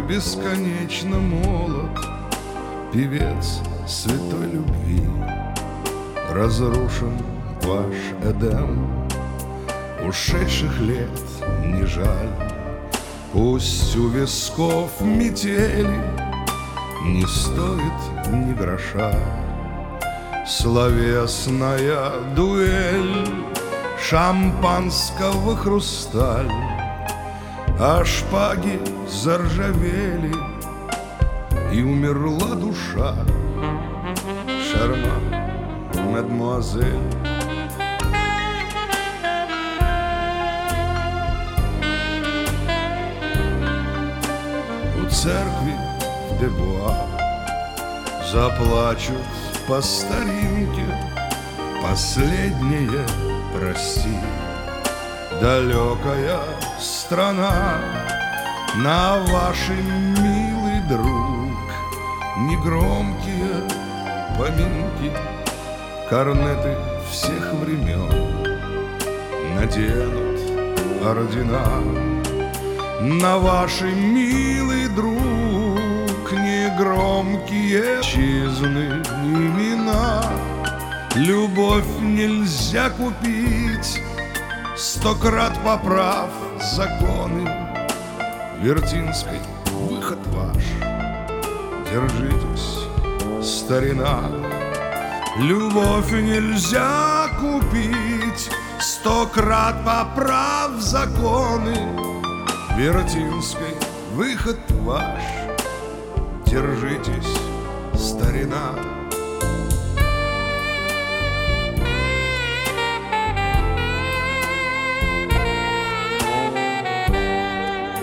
бесконечно молод, певец святой любви. Разрушен ваш Эдем, ушедших лет не жаль. Пусть у висков метели, не стоит ни гроша. Словесная дуэль шампанского хрусталь, а шпаги заржавели, и умерла душа. Шарман, мадемуазель. У церкви в Дебуа заплачут по старинке последнее прости. Далекая страна, на вашей, милый друг, негромкие поминки. Корнеты всех времен наденут ордена. На ваши, милый друг, негромкие отчизны имена. Любовь нельзя купить, 100 крат поправ законы. Вертинской выход ваш, держитесь, старина. Любовь нельзя купить, 100 крат поправ законы. Вертинской выход ваш, держитесь, старина.